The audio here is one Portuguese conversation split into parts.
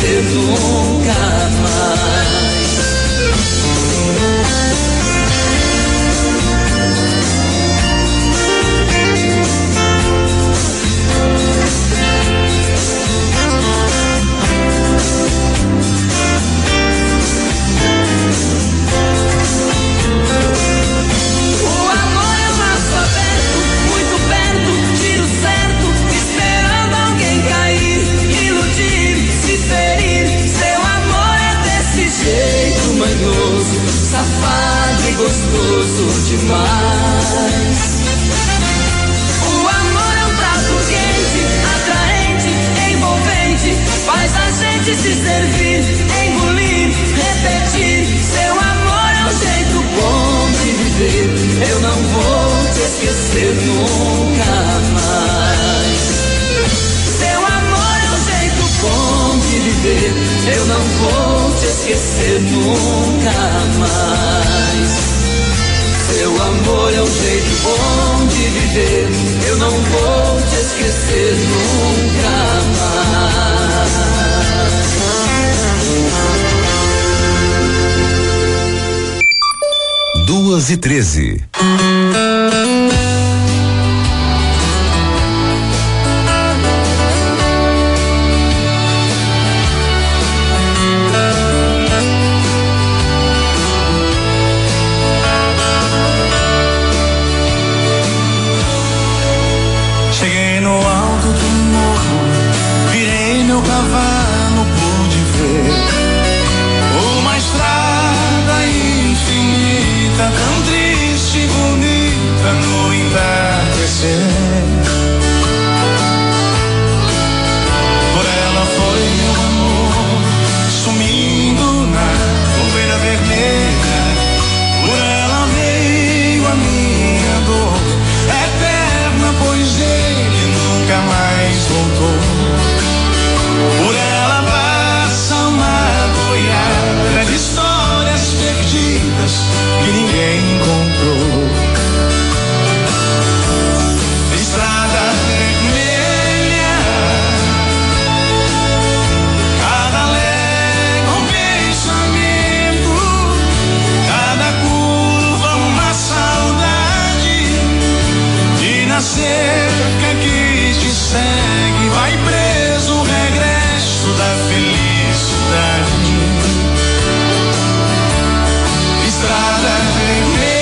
esquecer nunca mais. Safado e gostoso demais. O amor é um prato quente, atraente, envolvente, faz a gente se servir, engolir, repetir. Seu amor é um jeito bom de viver. Eu não vou te esquecer nunca mais. Seu amor é um jeito bom de viver. Eu não vou te esquecer nunca mais. Seu amor é um jeito bom de viver. Eu não vou te esquecer nunca mais. 2:13. Por ela foi meu amor sumindo na poeira vermelha. Por ela veio a minha dor eterna, pois ele nunca mais voltou. Por ela passa uma boiada de histórias perdidas que ninguém encontrou. Estrada vermelha, cada légua um pensamento, cada curva uma saudade. E na cerca que te segue vai preso o regresso da felicidade. Estrada vermelha,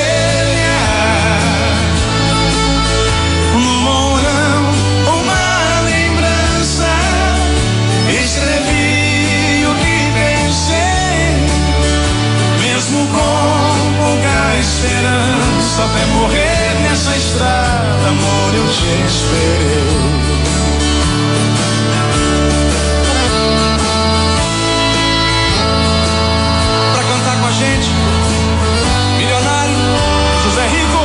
esperança até morrer nessa estrada, amor, eu te esperei. Pra cantar com a gente, milionário José Rico.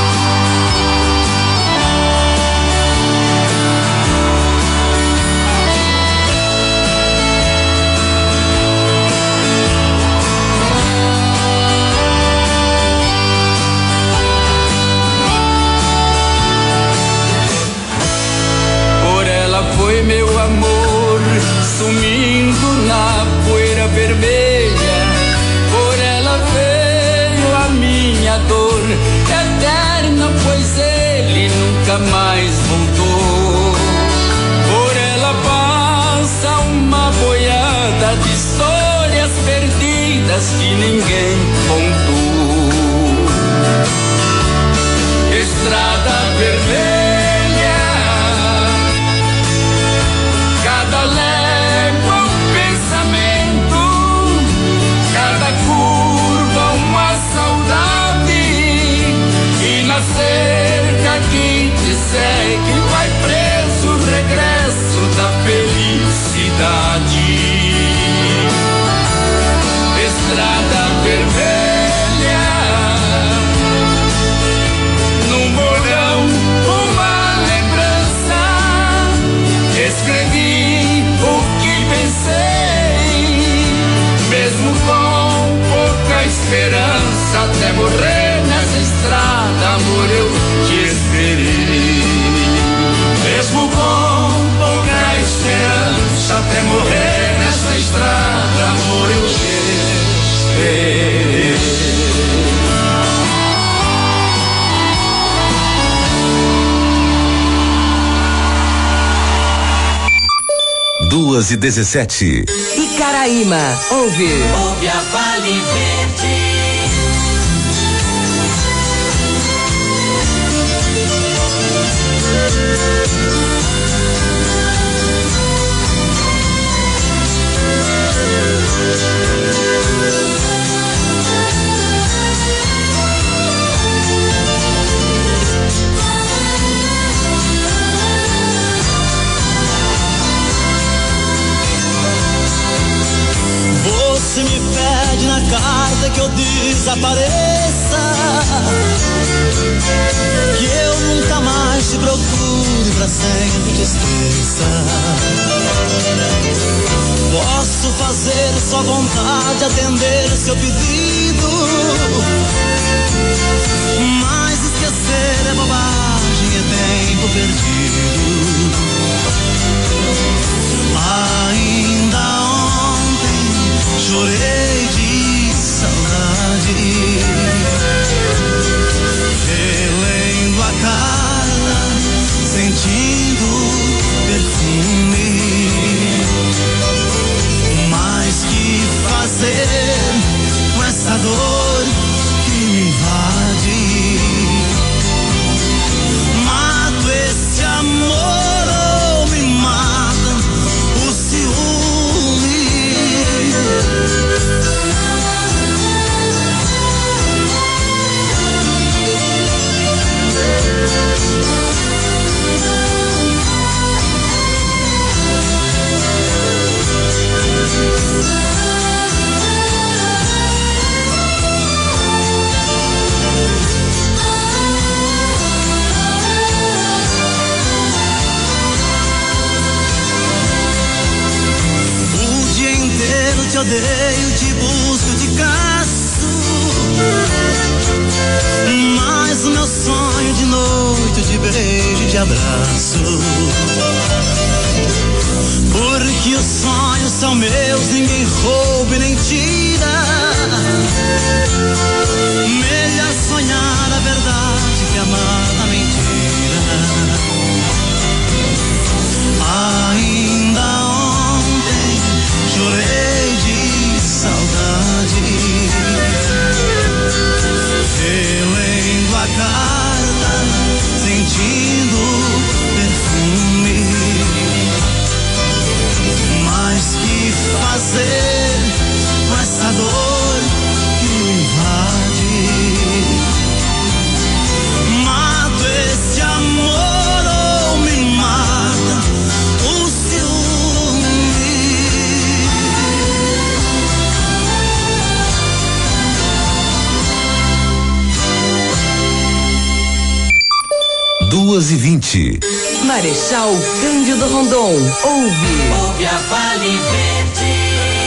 Foi meu amor sumindo na poeira vermelha. Por ela veio a minha dor eterna, pois ele nunca mais voltou. Por ela passa uma boiada de histórias perdidas que ninguém contou. Estrada vermelha, cada légua um pensamento, cada curva uma saudade. E na cerca que te segue vai preso o regresso da felicidade. Estrada vermelha, 2h17. Icaraíma, ouve a Vale Verde. Você me pede na carta que eu desapareça, que eu nunca mais te procure, pra sempre te esqueça. Posso fazer sua vontade, atender seu pedido, mas esquecer é bobagem, é tempo perdido. Ainda chorei de saudade, relendo a cara, sentindo perfume. Mas que fazer com essa dor que me invade? Mato esse amor ou me mata o ciúme? Te odeio, te busco, te caço, mas o meu sonho de noite, de beijo e de abraço. Porque os sonhos são meus, ninguém rouba e nem tira. Melhor sonhar a verdade que amar a mentira. Ainda ontem chorei de saudade, relendo a carta, sentindo perfume. Mas que fazer com essa dor que me invade? Mato esse amor ou me mata o ciúme? 2h20. Marechal Cândido Rondon, ouve a Vale Verde.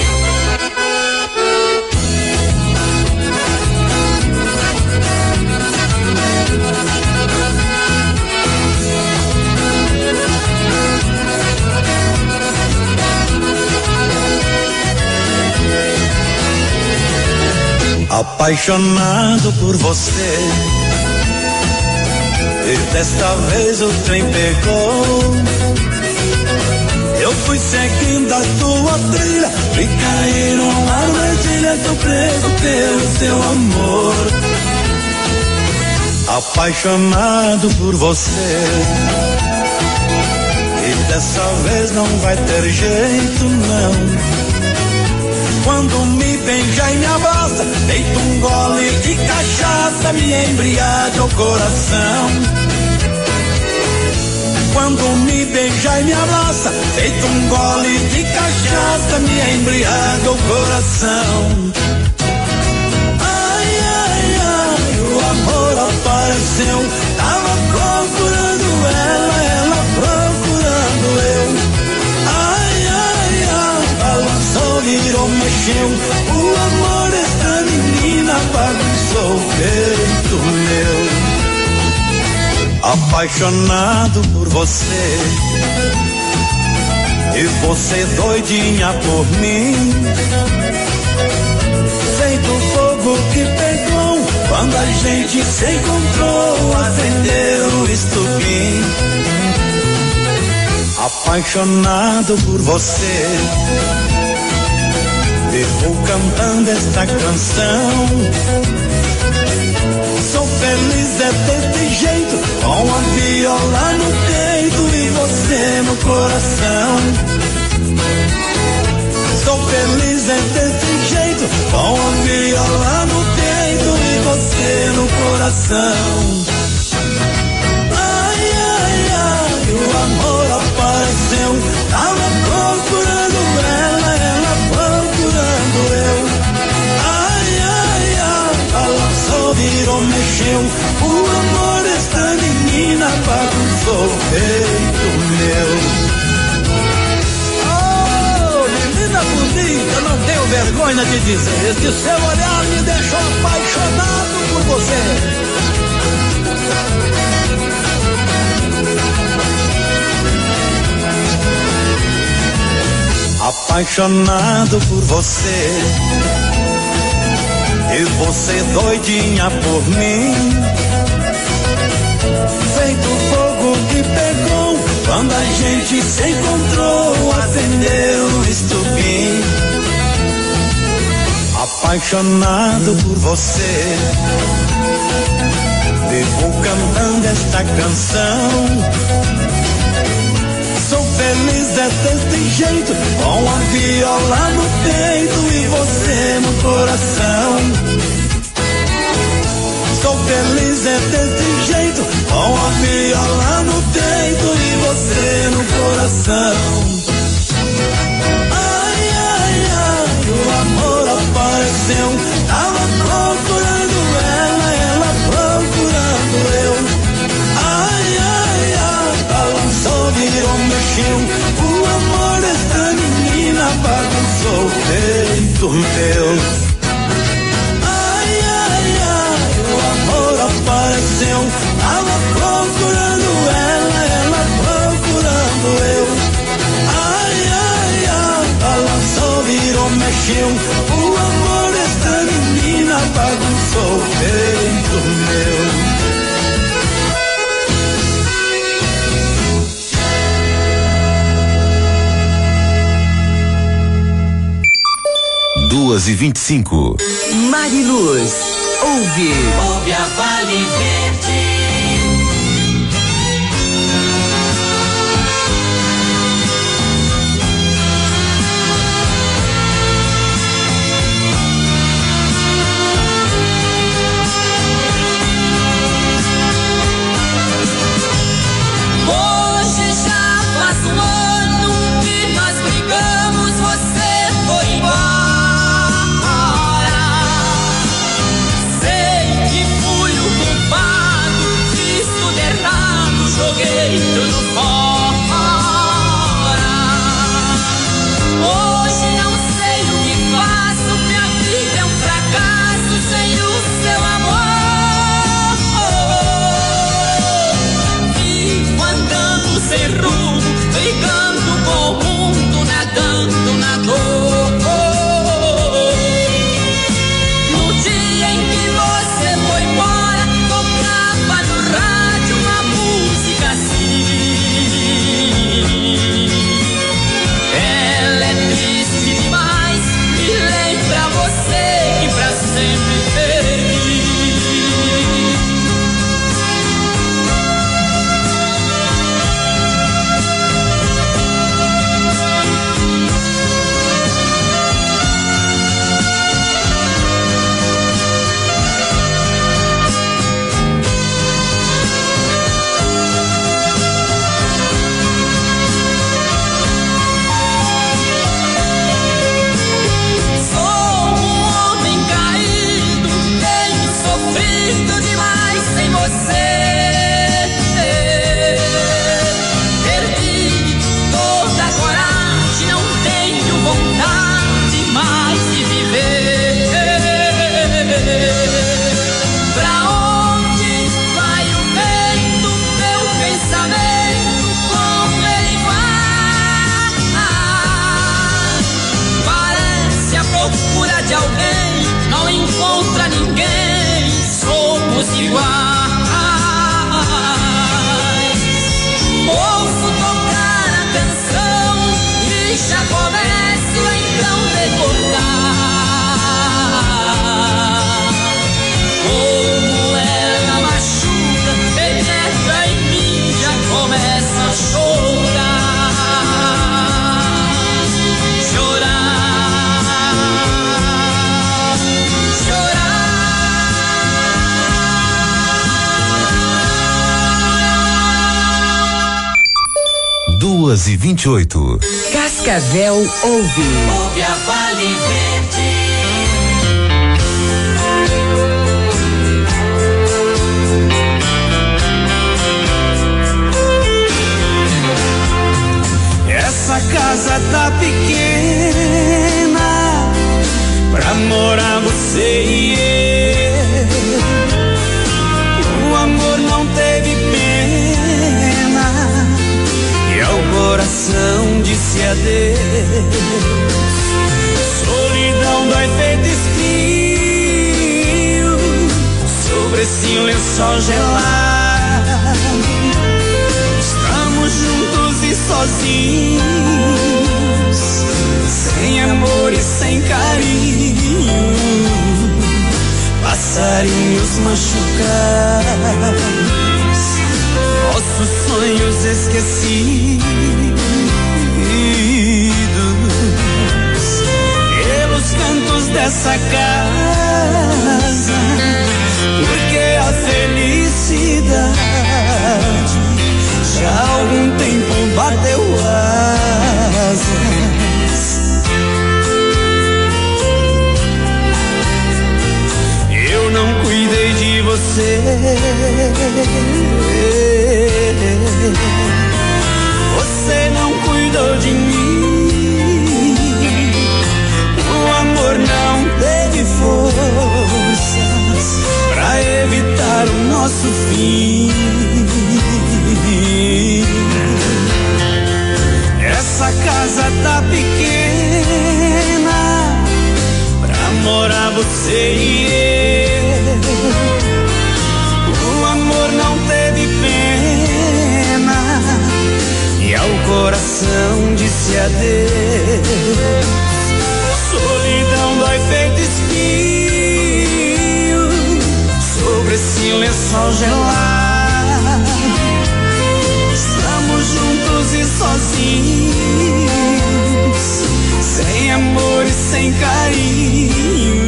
Apaixonado por você, e desta vez o trem pegou. Eu fui seguindo a tua trilha e caí numa armadilha. Tô preso pelo teu amor. Apaixonado por você, e dessa vez não vai ter jeito não. Quando me beija e me abraça, deito um gole de cachaça, me embriaga o coração. Quando me beija e me abraça, deito um gole de cachaça, me embriaga o coração. Ai, ai, ai, o amor apareceu, tava procurando ela, ela procurando eu. Ai, ai, ai, balançou, virou, mexeu, o amor desta menina bagunçou o peito meu. Apaixonado por você, e você doidinha por mim, feito fogo que pegou quando a gente se encontrou, acendeu o estupim. Apaixonado por você, vivo cantando esta canção. Sou feliz é desse jeito, com a viola no peito e você no coração. Sou feliz é desse jeito, com a viola no peito e você no coração. Ai, ai, ai, o amor apareceu, tava procurando ela, ela procurando eu. Ai, ai, ai, balançou, virou, mexeu, o amor desta menina bagunçou o peito meu. Bonita, não tenho vergonha de dizer, esse seu olhar me deixou apaixonado por você. Apaixonado por você, e você doidinha por mim, feito fogo que pegou quando a gente se encontrou, acendeu o estupim. Apaixonado por você, vivo cantando esta canção. Sou feliz é desse jeito, com a viola no peito e você no coração. Sou feliz é desse jeito, com a viola no peito e você no coração. Ai, ai, ai, o amor apareceu, tava procurando ela, ela procurando eu. Ai, ai, ai, balançou, virou, mexeu, o amor desta menina bagunçou o peito meu. Apareceu, tava procurando ela, ela procurando eu. Ai, ai, ai, balançou, virou, mexeu, o amor desta menina bagunçou o peito meu. 2h25. Mariluz, ouve a Vale Verde. Tocava no rádio uma música assim. 2h28. Cascavel ouve. Ouve a Vale Verde. Essa casa tá pequena pra morar você e eu. O amor não teve pena e ao coração disse adeus. Solidão dói feito espinho sobre esse lençol gelado. Estamos juntos e sozinhos, sem amor e sem carinho, passarinhos machucados, nossos sonhos esquecidos, pelos cantos dessa casa, porque a felicidade já há algum tempo bateu asas. Eu não cuidei de você, você não cuidou de mim. O amor não teve forças pra evitar o nosso fim. Essa casa tá pequena pra morar você e eu. O amor não teve pena e ao coração disse adeus. Solidão dói feito espinho sobre esse lençol gelado. Estamos juntos e sozinhos, sem amor e sem carinho,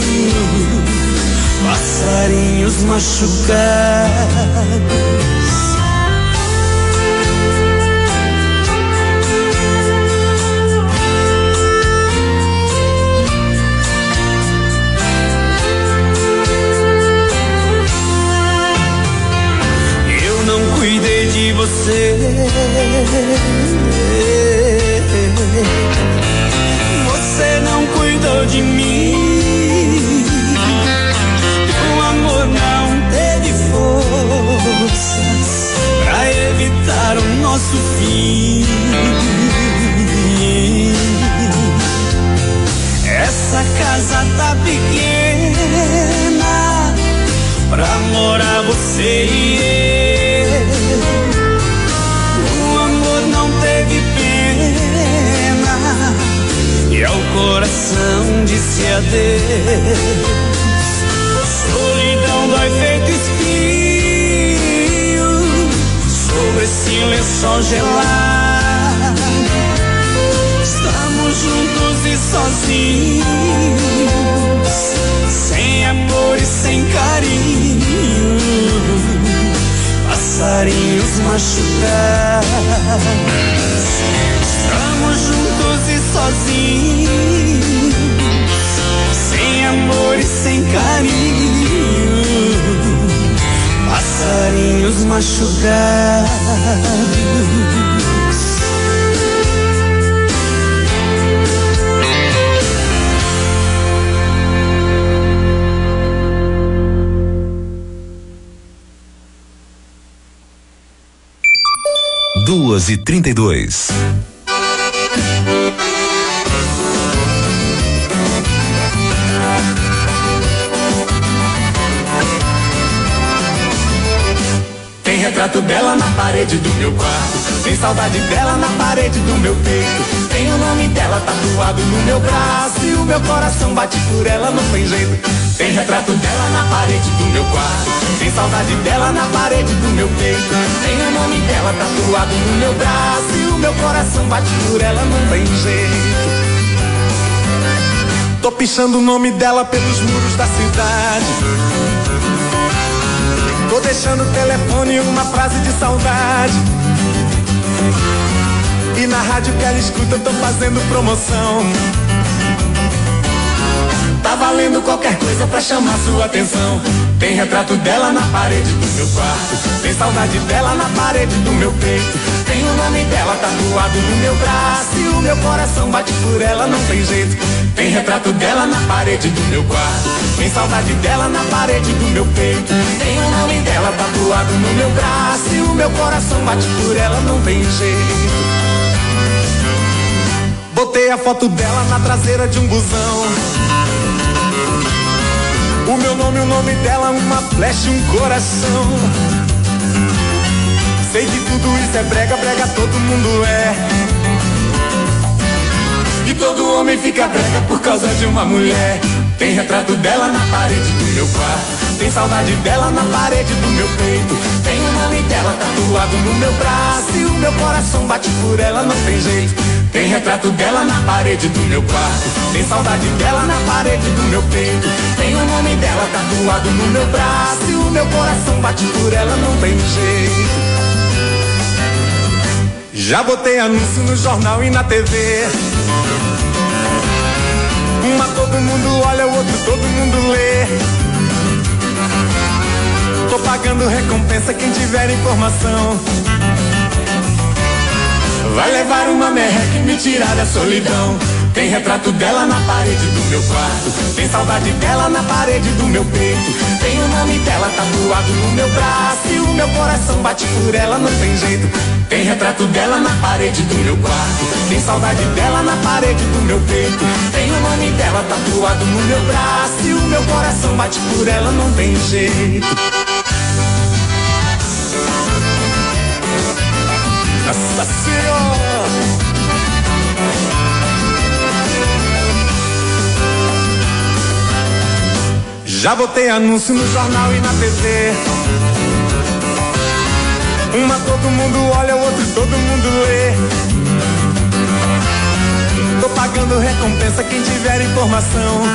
passarinhos machucados. Eu não cuidei de você, você não cuidou de mim. O amor não teve forças pra evitar o nosso fim. Essa casa tá pequena pra morar você e eu. O amor não teve pena e ao coração disse adeus. Solidão dói feito espinho sobre esse lençol gelado. Estamos juntos e sozinhos, sem amor e sem carinho, passarinhos machucados. Estamos juntos e sozinhos, sem amor e sem carinho, passarinhos machucados. Duas e 32. Tem retrato dela na parede do meu quarto, tem saudade dela na parede do meu peito, tem o nome dela tatuado no meu braço e o meu coração bate por ela, não tem jeito. Tem retrato dela na parede do meu quarto, tem saudade dela na parede do meu peito, tem o nome dela tatuado no meu braço e o meu coração bate por ela, não tem jeito. Tô pichando o nome dela pelos muros da cidade, tô deixando o telefone uma frase de saudade. rádio que ela escuta, eu tô fazendo promoção. Tá valendo qualquer coisa pra chamar sua atenção. Tem retrato dela na parede do meu quarto. Tem saudade dela na parede do meu peito. Tem o nome dela tatuado no meu braço. E o meu coração bate por ela, não tem jeito. Tem retrato dela na parede do meu quarto. Tem saudade dela na parede do meu peito. Tem o nome dela tatuado no meu braço. E o meu coração bate por ela, não tem jeito. Botei a foto dela na traseira de um busão. O meu nome, o nome dela, uma flecha e um coração. Sei que tudo isso é brega, brega todo mundo é. E todo homem fica brega por causa de uma mulher. Tem retrato dela na parede do meu quarto. Tem saudade dela na parede do meu peito. Tem o nome dela tatuado no meu braço. E o meu coração bate por ela, não tem jeito. Tem retrato dela na parede do meu quarto. Tem saudade dela na parede do meu peito. Tem o nome dela tatuado no meu braço. E o meu coração bate por ela, não tem jeito. Já botei anúncio no jornal e na TV. Uma todo mundo olha, o outro todo mundo lê. Tô pagando recompensa quem tiver informação. Vai levar uma merreca e me tirar da solidão. Tem retrato dela na parede do meu quarto. Tem saudade dela na parede do meu peito. Tem o nome dela tatuado no meu braço. E o meu coração bate por ela, não tem jeito. Tem retrato dela na parede do meu quarto. Tem saudade dela na parede do meu peito. Tem o nome dela tatuado no meu braço. E o meu coração bate por ela, não tem jeito. Nossa Senhora! Já botei anúncio no jornal e na TV. Uma todo mundo olha, o outro todo mundo lê. Tô pagando recompensa quem tiver informação.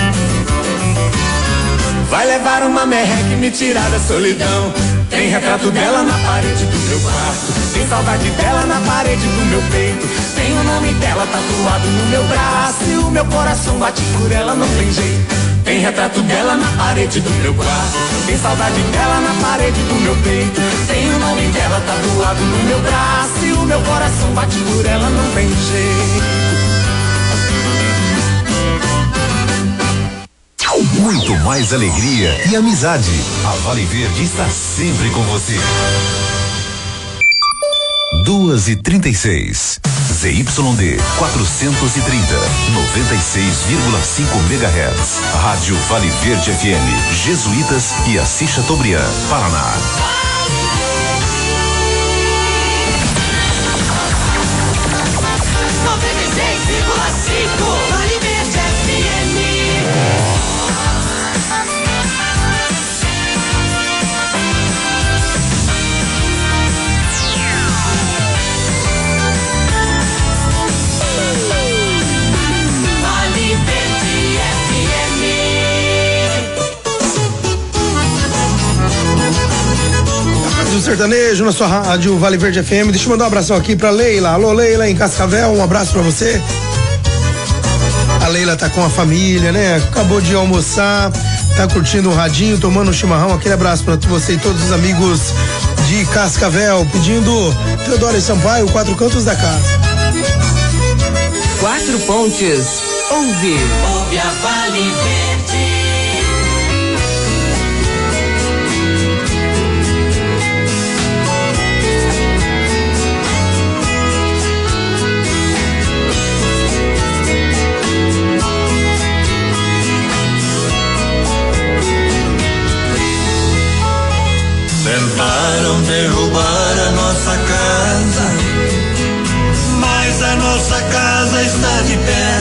Vai levar uma merreca e me tirar da solidão. Tem retrato dela na parede do meu quarto. Tem saudade dela na parede do meu peito. Tem o nome dela tatuado no meu braço. E o meu coração bate por ela, não tem jeito. Tem retrato dela na parede do meu quarto. Tem saudade dela na parede do meu peito. Tem o nome dela tatuado no meu braço. E o meu coração bate por ela, não tem jeito. Muito mais alegria e amizade. A Vale Verde está sempre com você. 2h36. ZYD 430, 96,5 MHz. Rádio Vale Verde FM, Jesuítas e Assis Chateaubriand, Paraná. 96,5 Vale Verde FM. Do sertanejo na sua rádio Vale Verde FM. Deixa eu mandar um abração aqui pra Leila. Alô, Leila, em Cascavel, um abraço pra você. A Leila tá com a família, né? Acabou de almoçar, tá curtindo um radinho, tomando um chimarrão. Aquele abraço pra você e todos os amigos de Cascavel. Pedindo Teodoro e Sampaio, Quatro Cantos da Casa. Quatro Pontes, ouve a Vale Verde. Tentaram derrubar a nossa casa, mas a nossa casa está de pé.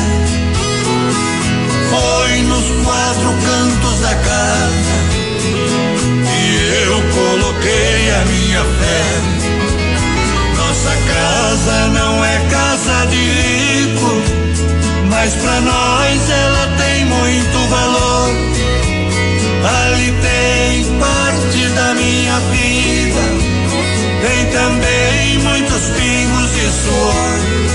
Foi nos quatro cantos da casa que eu coloquei a minha fé. Nossa casa não é casa de rico, mas pra nós ela tem muito valor. Ali tem parte da minha vida, tem também muitos pingos de suor.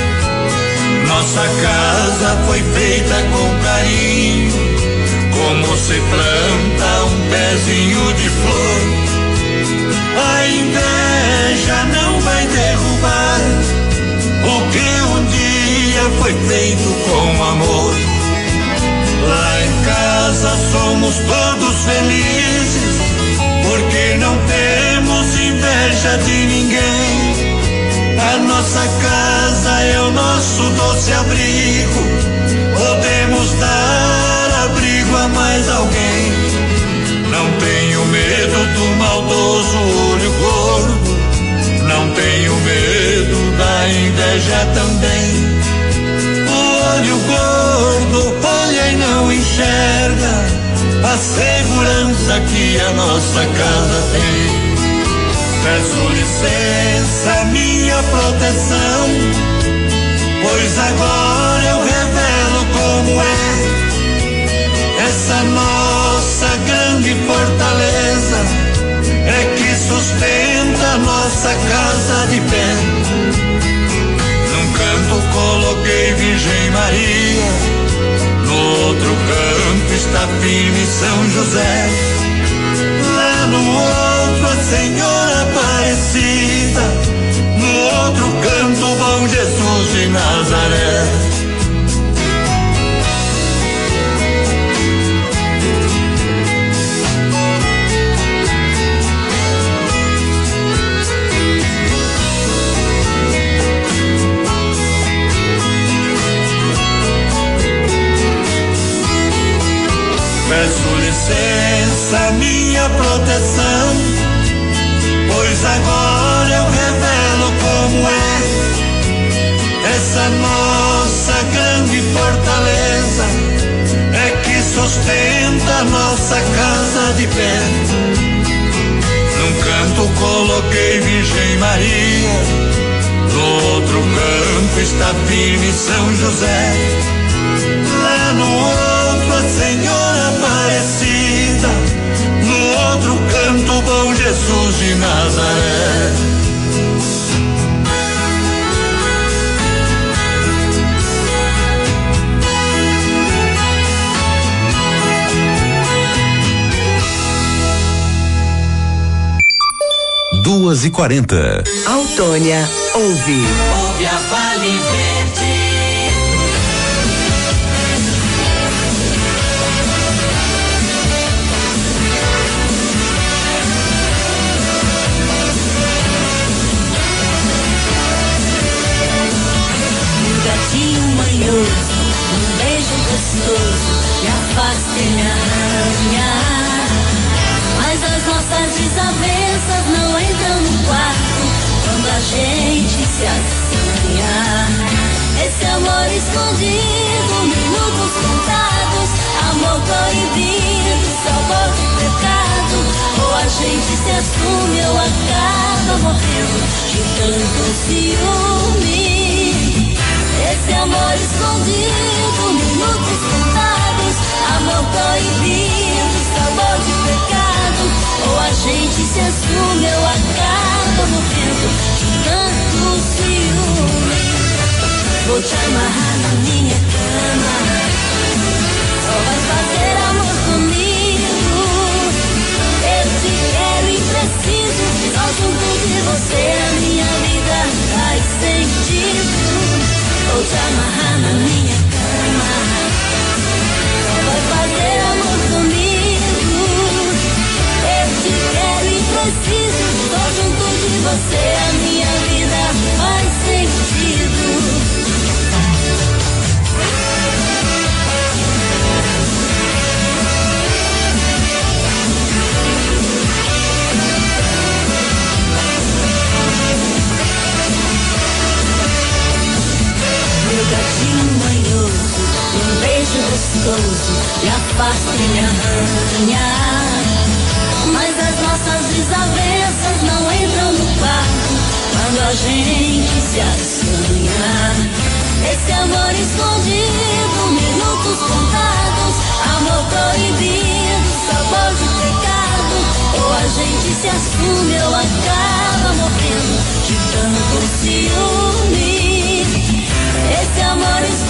nossa casa foi feita com carinho, como se planta um pezinho de flor. A inveja não vai derrubar o que um dia foi feito com amor. Lá em casa somos todos felizes, porque não temos inveja de ninguém. A nossa casa é o nosso doce abrigo, podemos dar abrigo a mais alguém. Não tenho medo do maldoso olho gordo, não tenho medo da inveja também. O olho gordo olha e não enxerga a segurança que a nossa casa tem. Peço licença, minha proteção, pois agora eu revelo como é essa nossa grande fortaleza, é que sustenta nossa casa de pé. Num canto coloquei Virgem Maria, no outro canto está firme São José, lá no outro a Senhora Aparecida, no outro canto o Bom Jesus de Nazaré. Peço licença, minha proteção, pois agora eu revelo como é essa nossa grande fortaleza, é que sustenta nossa casa de pé. Num canto coloquei Virgem Maria, no outro canto está firme São José, lá no outro a Senhora Aparecida, no outro canto o Bom Jesus de Nazaré. Duas e 40. Autônia ouve. Ouve a Vale Verde. Manhoso, um beijo gostoso já faz quem arranha. Mas as nossas desavenças não entram no quarto quando a gente se assanha. Esse amor escondido, minutos contados, amor proibido, sabor de pecado. Ou a gente se assume ou acaba morrendo de tanto ciúme. Esse amor escondido, minutos contados, amor proibido, sabor de pecado. Ou a gente se assume ou acaba morrendo de tanto ciúme. Vou te amarrar na minha cama, só vai fazer amor comigo. Eu te quero e preciso, só junto de você a minha vida faz sentido. Vou te amarrar na minha cama, só vai fazer amor comigo. Eu te quero e preciso, só junto de você a minha vida faz sentido. Meu gatinho manhoso, um beijo gostoso já faz quem arranha. Mas as nossas desavenças não entram no quarto quando a gente se assanha. Esse amor escondido, minutos contados, amor proibido, sabor de pecado. Ou a gente se assume ou acaba morrendo de tanto ciúme. Esse amor escondido,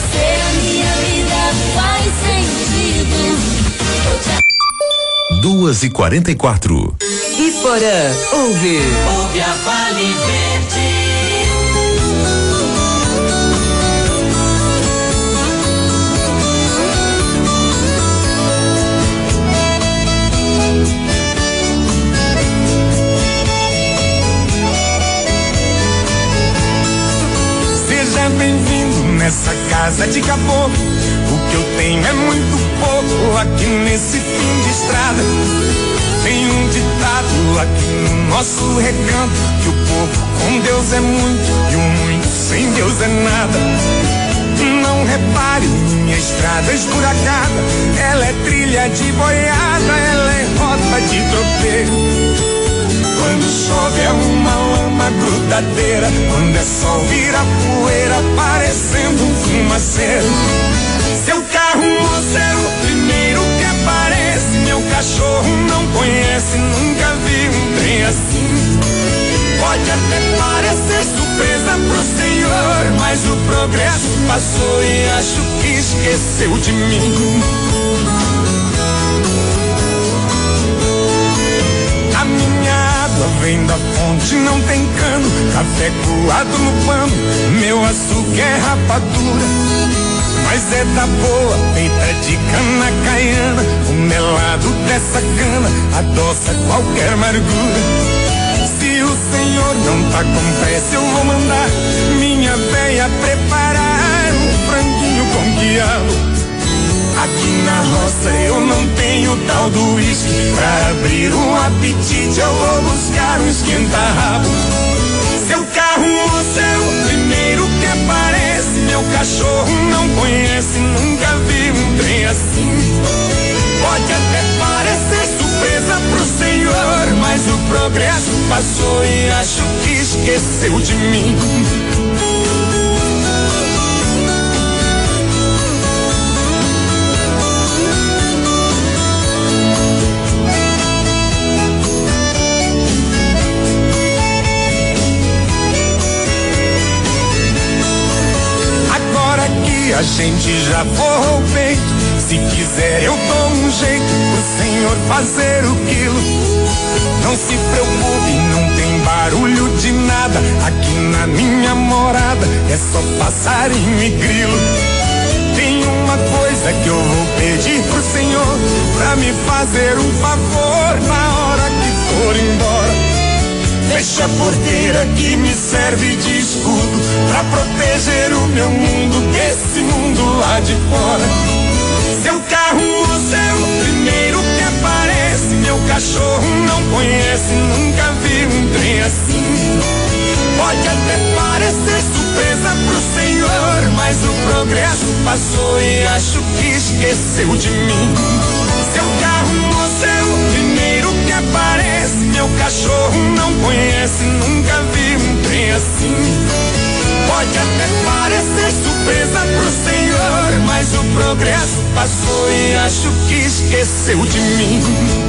você a minha vida faz sentido. 2h44. Iporã, ouve. Ouve a Vale Verde. Seja bem-vindo nessa casa de caboclo. O que eu tenho é muito pouco aqui nesse fim de estrada. Tem um ditado aqui no nosso recanto, que o pouco com Deus é muito e o muito sem Deus é nada. Não repare, minha estrada esburacada, ela é trilha de boiada, ela é rota de tropeiro. Quando chove é uma lama grudadeira, quando é sol vira poeira, parecendo um fumaceiro. Seu carro, moço, é o primeiro que aparece. Meu cachorro não conhece, nunca vi um trem assim. Pode até parecer surpresa pro senhor, mas o progresso passou e acho que esqueceu de mim. A minha água vem da fonte, não tem cano, café coado no pano, meu açúcar é rapadura. Mas é da boa, feita de cana caiana, o melado dessa cana adoça qualquer amargura. Se o senhor não tá com pressa, eu vou mandar minha véia preparar um franguinho com quiabo. Aqui na roça eu não tenho tal do uísque, pra abrir um apetite eu vou buscar um esquenta-rabo. Seu carro, moço, é o primeiro que aparece. Meu cachorro não conhece, nunca vi um trem assim. Pode até parecer surpresa pro senhor, mas o progresso passou e acho que esqueceu de mim. A gente já forrou o peito, se quiser eu dou um jeito pro senhor fazer o quilo. Não se preocupe, não tem barulho de nada, aqui na minha morada é só passarinho e grilo. Tem uma coisa que eu vou pedir pro senhor, pra me fazer um favor na hora que for embora. Fecha a porteira que me serve de escudo, pra proteger o meu mundo desse mundo lá de fora. Seu carro, moço, é o primeiro que aparece. Meu cachorro não conhece, nunca vi um trem assim. Pode até parecer surpresa pro senhor, mas o progresso passou e acho que esqueceu de mim. Seu carro, moço, é o primeiro que aparece. Meu cachorro não conhece, nunca vi um trem assim. Pode até parecer surpresa pro senhor, mas o progresso passou e acho que esqueceu de mim.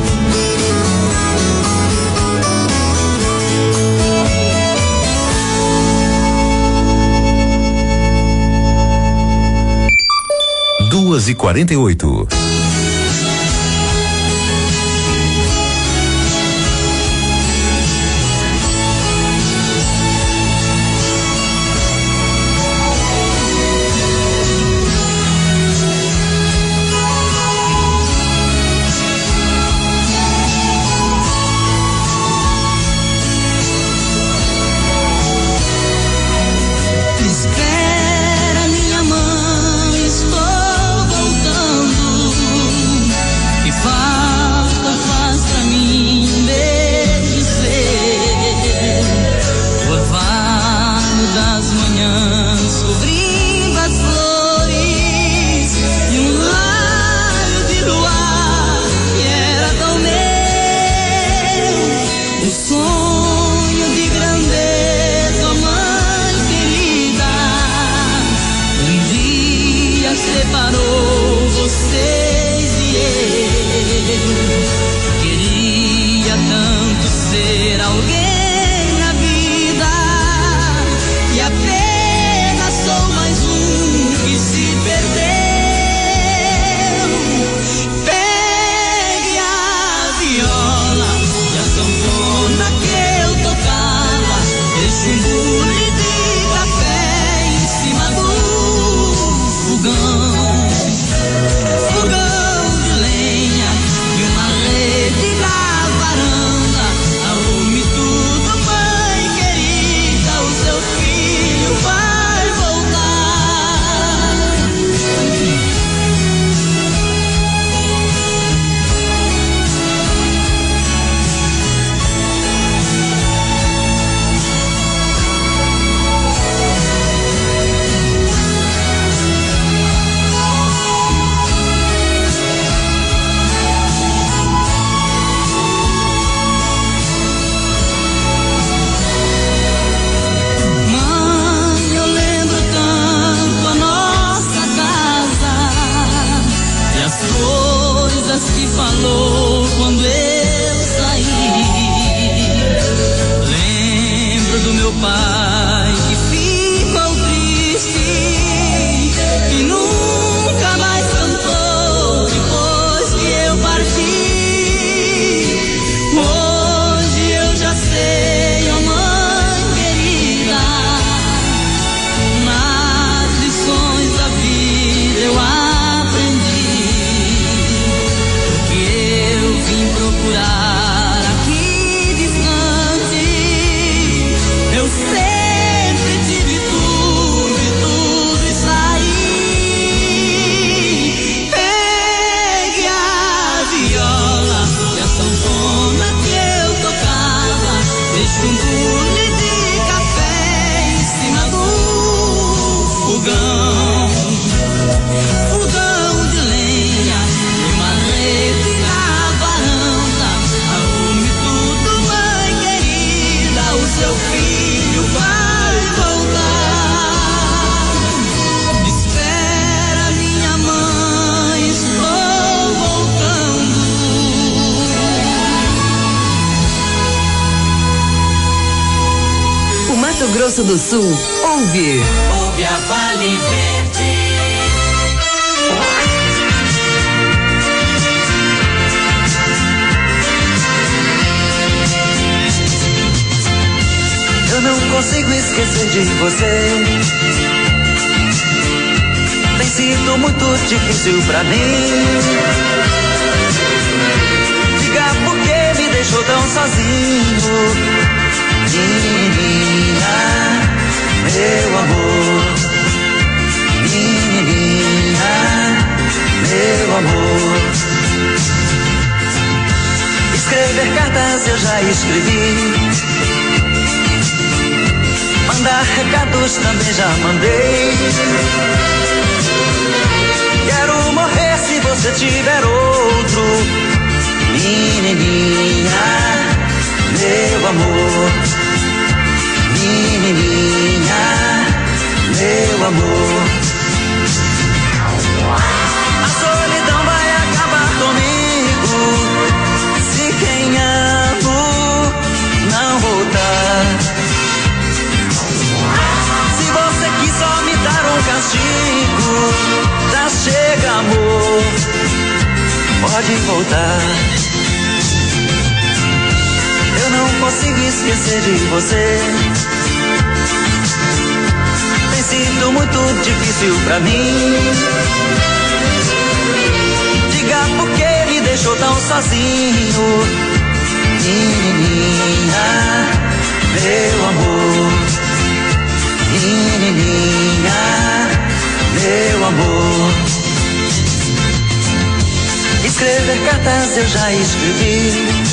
Duas e 48. Espera, minha mãe, estou voltando. Grosso do Sul, ouve. Ouve a Vale Verde. Eu não consigo esquecer de você. Tem sido muito difícil pra mim. Diga por que me deixou tão sozinho. Menininha, meu amor. Menininha, meu amor. Escrever cartas eu já escrevi. Mandar recados também já mandei. Quero morrer se você tiver outro. Menininha, meu amor. Menininha, meu amor. A solidão vai acabar comigo se quem amo não voltar. Se você quis só me dar um castigo, já chega, amor, pode voltar. Eu não consigo esquecer de você. Tem sido muito difícil pra mim. Diga por que me deixou tão sozinho. Menininha, meu amor. Menininha, meu amor. Escrever cartas eu já escrevi.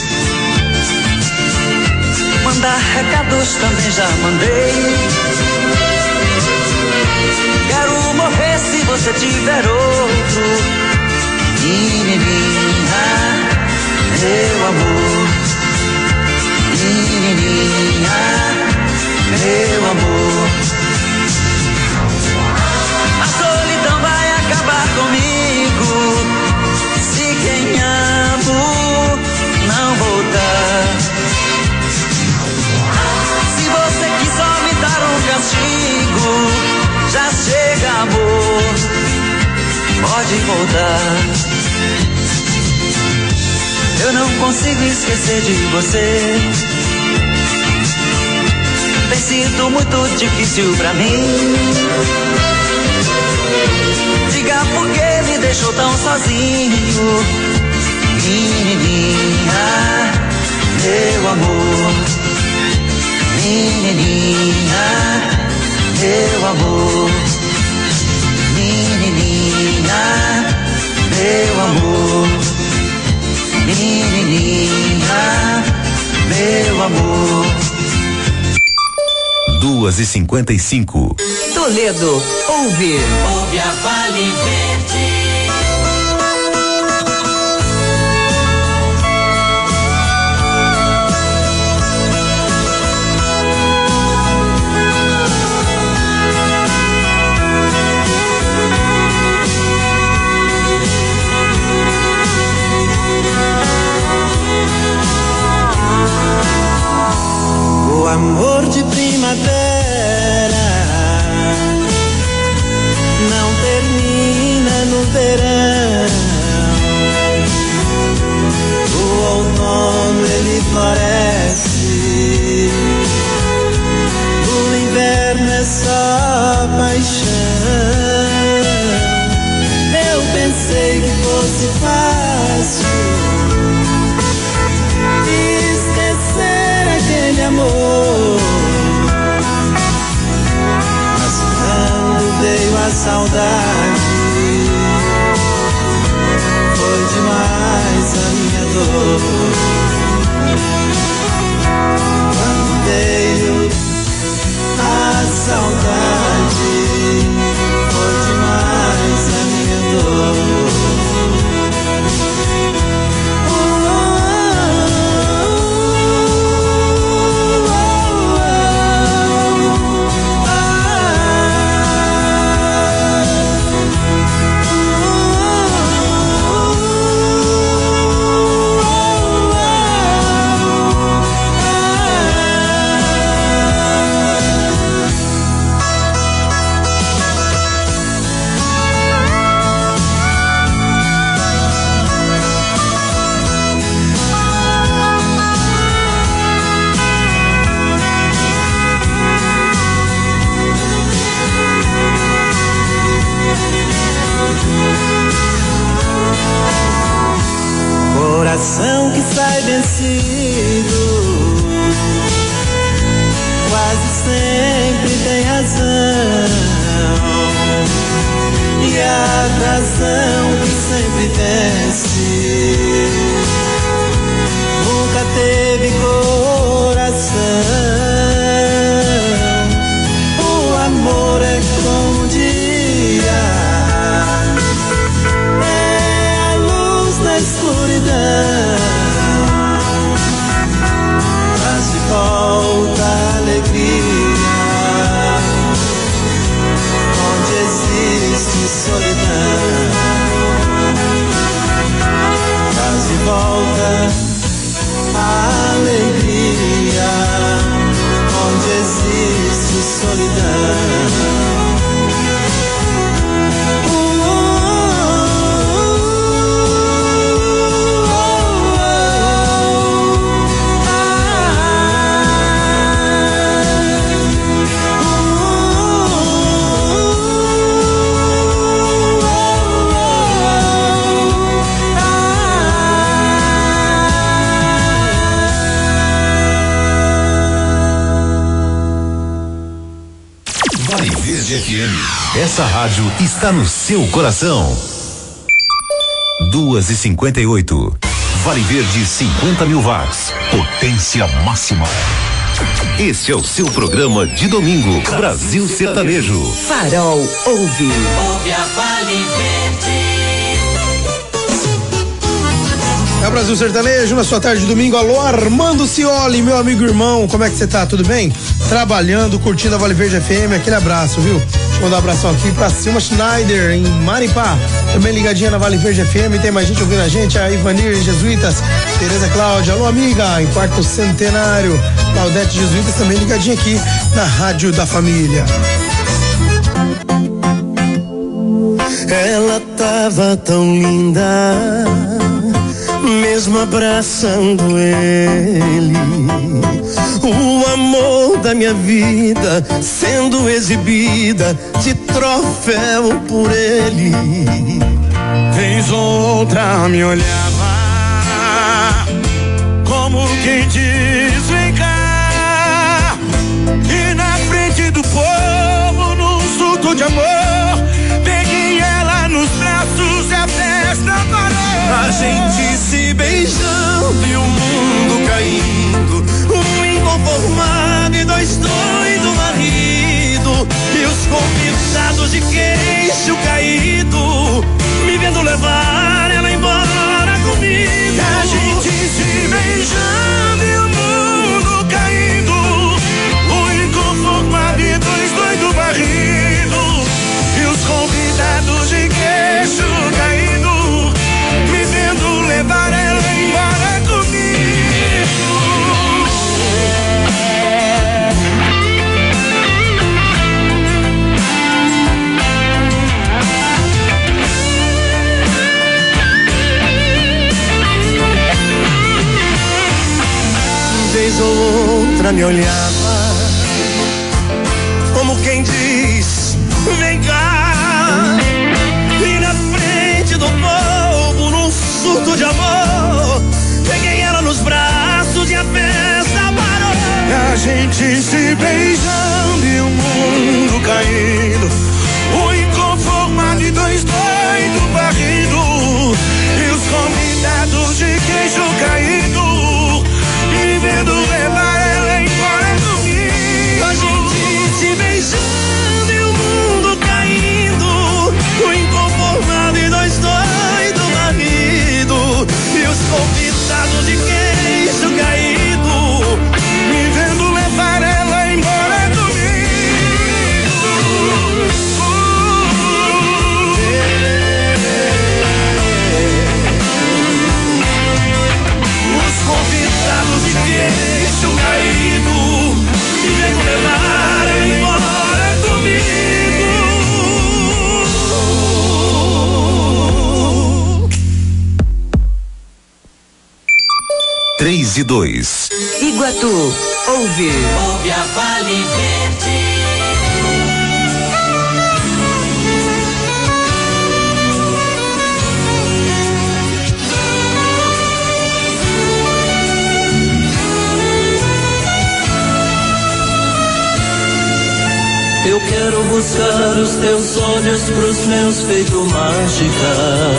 Mandar recados também já mandei. Quero morrer se você tiver outro. Menininha, meu amor. Menininha, meu amor. A solidão vai acabar comigo se quem amo não voltar. Se você quis só me dar um castigo, já chega, amor, pode voltar. Eu não consigo esquecer de você. Tem sido muito difícil pra mim. Diga por que me deixou tão sozinho. Menininha, meu amor. Menininha, meu amor. Menininha, meu amor. Menininha, meu amor. 2h55. Toledo, ouve. Ouve a Vale Verde. O amor de primavera não termina no sai vencido, quase sempre tem razão, e a razão que sempre vence nunca teve coração. O amor é como um dia, é a luz na escuridão, traz de volta a alegria onde existe solidão, traz de volta a alegria onde existe solidão. FM. Essa rádio está no seu coração. 2h58. Vale Verde 50 mil watts. Potência máxima. Esse é o seu programa de domingo. Brasil Sertanejo. Farol ouve. Ouve a Vale Verde. É o Brasil Sertanejo, na sua tarde de domingo. Alô, Armando Cioli, meu amigo e irmão, como é que você tá? Tudo bem? Trabalhando, curtindo a Vale Verde FM, aquele abraço, viu? Deixa eu mandar um abração aqui pra Silma Schneider, em Maripá, também ligadinha na Vale Verde FM, tem mais gente ouvindo a gente, a Ivanir em Jesuítas, Tereza Cláudia, alô amiga, em quarto centenário, Claudete Jesuítas também ligadinha aqui na Rádio da Família. Ela tava tão linda, mesmo abraçando ele, o amor da minha vida sendo exibida de troféu por ele. Vez ou outra me olhava, como quem diz vem cá, e na frente do povo num surto de amor peguei ela nos braços e a festa parou. A gente se beijando e o mundo caindo, um inconformado e dois doidos marido, e os convidados de queixo caído me vendo levar ela embora comigo. A gente se beijando e o mundo caindo, um inconformado e dois doidos marido, e os convidados de queixo caído me vendo levar ela embora comigo. Vez ou outra me olhava, como quem diz, vem cá, e na frente do povo num surto de amor peguei ela nos braços e a festa parou. A gente se beijando e o mundo caindo, o inconformado e dois doidos barrido, e os convidados de queixo caído me vendo levar ela embora comigo. A gente se beijando e o mundo caindo, o inconformado e dois doidos marido, e os convidados de queixo caído me vendo levar ela embora comigo. Os convidados de queixo caído me vendo levar ela embora comigo. 3:02. Iguatu, ouve. Ouve a Vale Verde. Eu quero buscar os teus olhos pros meus feito mágica.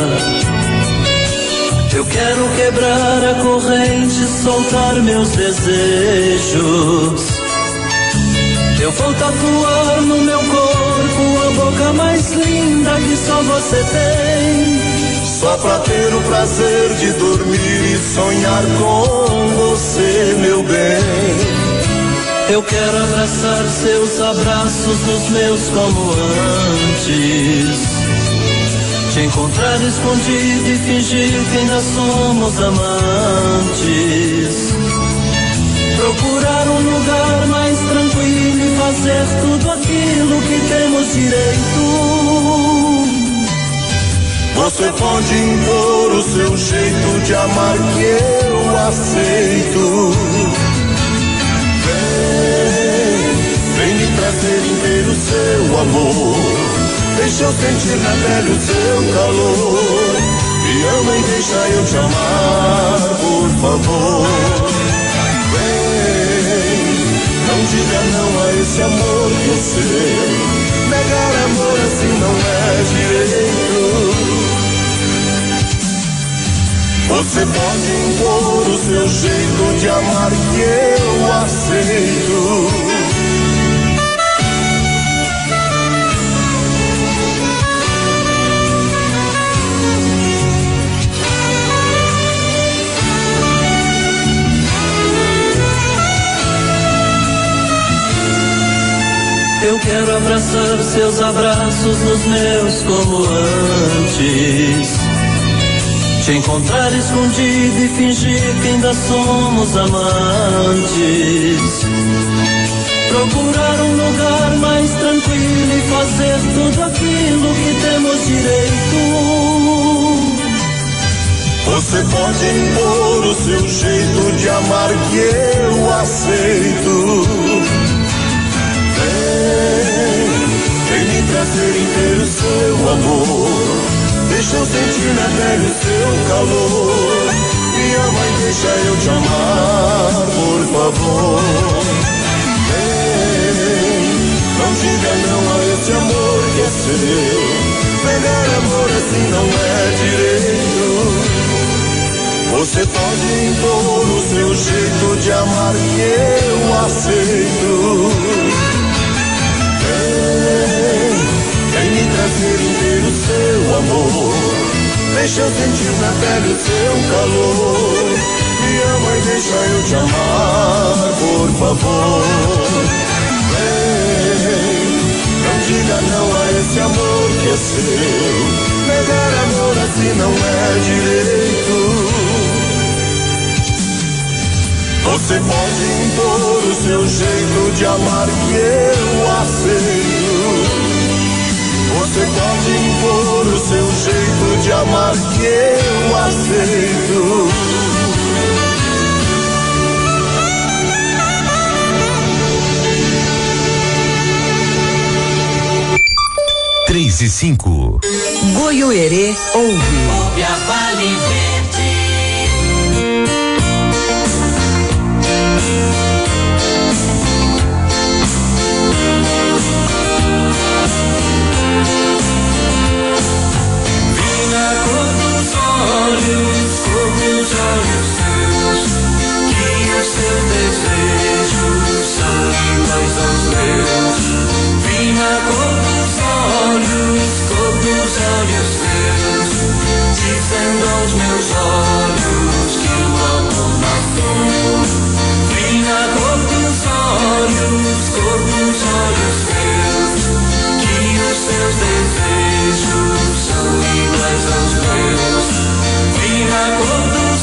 Eu quero quebrar a corrente, soltar meus desejos. Eu vou tatuar no meu corpo a boca mais linda que só você tem. Só pra ter o prazer de dormir e sonhar com você, meu bem. Eu quero abraçar seus abraços nos meus como antes. Te encontrar escondido e fingir que ainda somos amantes. Procurar um lugar mais tranquilo e fazer tudo aquilo que temos direito. Você pode impor o seu jeito de amar que eu aceito. Vem me trazer inteiro seu amor. Deixa eu sentir na pele o seu calor. Me ama e deixa eu te amar, por favor. Vem, não diga não a esse amor que eu sei. Negar amor assim não é direito. Você pode impor o seu jeito de amar que eu aceito. Eu quero abraçar seus abraços nos meus como antes. Te encontrar escondido e fingir que ainda somos amantes. Procurar um lugar mais tranquilo e fazer tudo aquilo que temos direito. Você pode impor o seu jeito de amar que eu aceito. Vem me trazer inteiro seu amor. Deixa eu sentir na pele o seu calor. Me ama e deixa eu te amar, por favor. Vem, não diga não a esse amor que é seu. Negar amor assim não é direito. Você pode impor o seu jeito de amar que eu aceito. Vem me trazer inteiro seu amor. Deixa eu sentir na pele o seu calor. Me ama e deixa eu te amar, por favor. Vem, não diga não a esse amor que é seu. Negar amor assim não é direito. Você pode impor o seu jeito de amar que eu aceito. Você pode impor o seu jeito de amar que eu aceito. 3:05. Goiôerê ouve. Ouve a Vale Verde. Os olhos teus, que os seus desejos são iguais aos meus. Vi na cor dos olhos teus, dizendo aos meus olhos que o amor nasceu. Vi na cor dos olhos teus, que os seus desejos são iguais aos meus. Vi na cor dos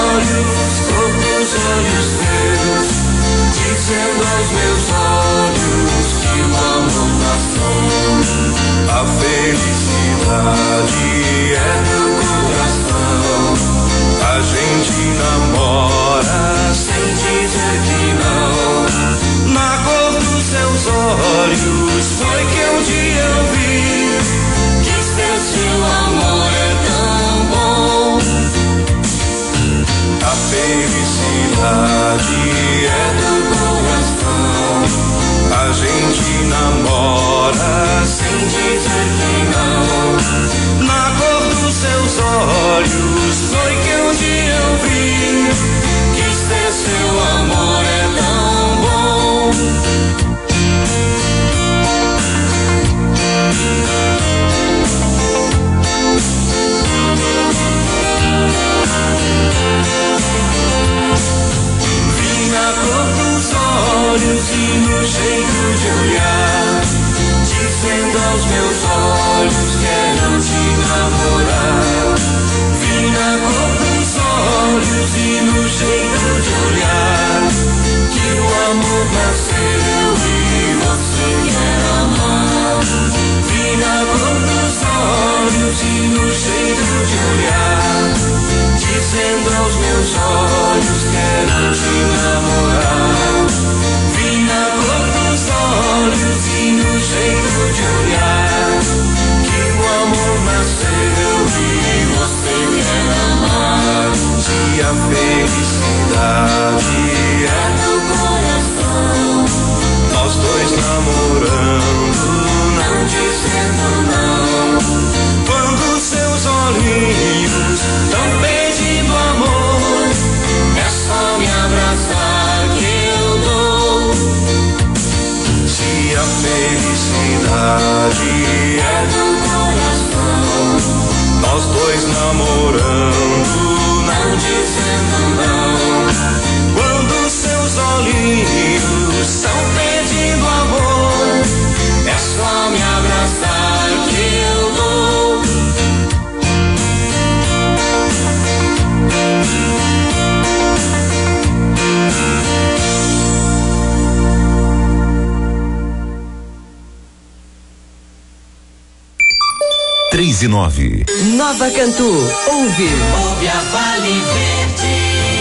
olhos teus, dizendo aos meus olhos que o amor nasceu. A felicidade é do coração, a gente namora sem dizer que não. Na cor dos seus olhos foi que um dia eu vi que seu amor é tão bom. A felicidade é do coração, a gente namora aos meus olhos, quero te namorar. Vi na cor dos olhos e no jeito de olhar que o amor nasceu e você quer amar. Se a felicidade é do coração, nós dois namorando, não dizendo não. Quando seus olhinhos tão pedindo amor, é só me abraçar que eu dou. Se a felicidade é do coração, nós dois namorando, não dizendo não. Quando seus olhinhos estão pedindo amor, é só me abraçar que eu dou. Três e 9. Nova Cantu, ouve a Vale Verde.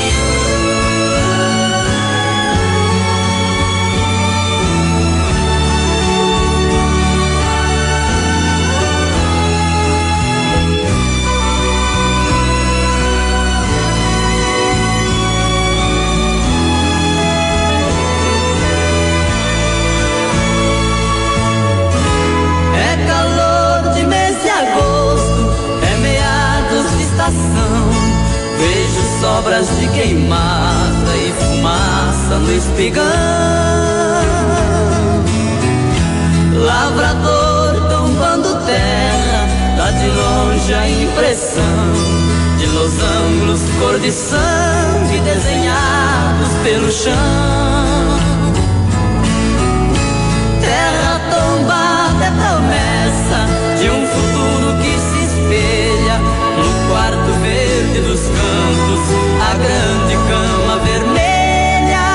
Vejo sobras de queimada e fumaça no espigão. Lavrador tombando terra, dá de longe a impressão de losangos cor de sangue desenhados pelo chão. Terra tombada é promessa de um futuro que se espelha no quarto verde dos campos, a grande cama vermelha,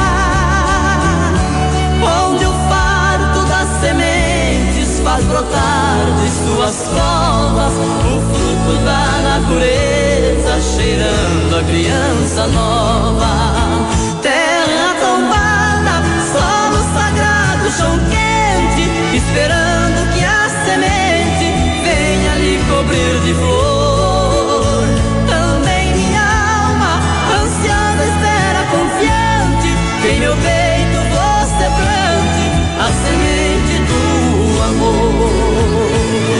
onde o farto das sementes faz brotar de suas covas o fruto da natureza, cheirando a criança nova. Terra tombada, solo sagrado, chão quente, esperando que a semente venha lhe cobrir de flor. Também minha alma, ansiosa, espera confiante, que em meu peito você plante a semente do amor.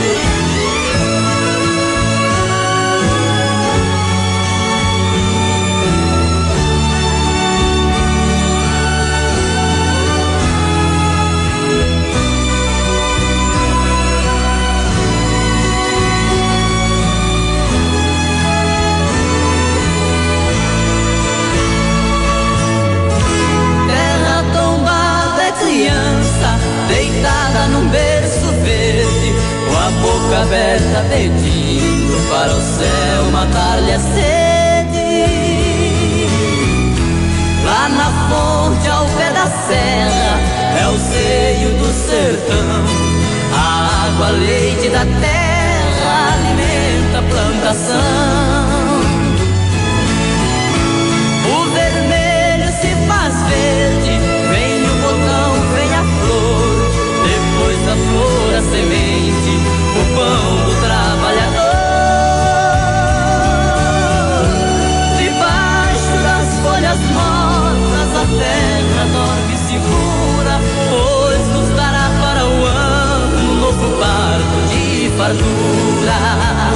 Criança deitada num berço verde, com a boca aberta pedindo para o céu matar-lhe a sede. Lá na fonte ao pé da serra é o seio do sertão, a água leite da terra alimenta a plantação. O vermelho se faz verde, vem o botão, vem a flor, depois da flor a semente, o pão do trabalhador. Debaixo das folhas mortas a terra dorme segura, pois nos dará para o ano um novo parto de fartura.